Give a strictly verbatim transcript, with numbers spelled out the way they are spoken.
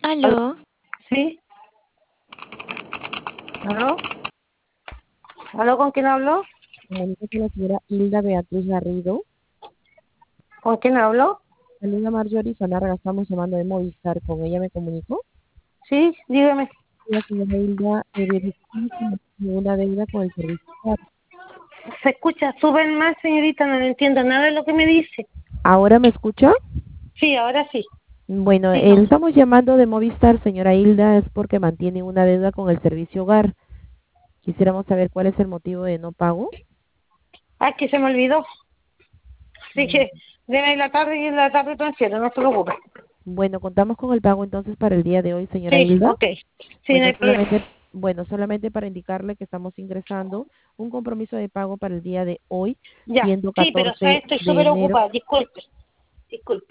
¿Aló? ¿Aló? ¿Sí? ¿Aló? ¿Aló? ¿Con quién hablo? Comunica con la señora Hilda Beatriz Garrido. ¿Con quién hablo? Saluda Marjorie Sanárraga, estamos llamando de Movistar. ¿Con ella me comunico? Sí, dígame. La señora Hilda, eh, verificamos que no tiene una deuda con el servicio. Se escucha, suben más, señorita, no entiendo nada de lo que me dice. ¿Ahora me escucha? Sí, ahora sí. Bueno, eh, Dígame. estamos llamando de Movistar, señora Hilda, es porque mantiene una deuda con el servicio hogar. Quisiéramos saber cuál es el motivo de no pago. Ah, que se me olvidó. Así Mm, que, deme en la tarde y en la tarde transfiero, no se preocupe. Bueno, contamos con el pago entonces para el día de hoy, señora Sí, Hilda. ok. Sí, no Bueno, hay problema. solamente, bueno, solamente para indicarle que estamos ingresando un compromiso de pago para el día de hoy, Ya. siendo Sí, pero catorce ¿sabes? Estoy de súper enero. ocupada. Disculpe. Disculpe.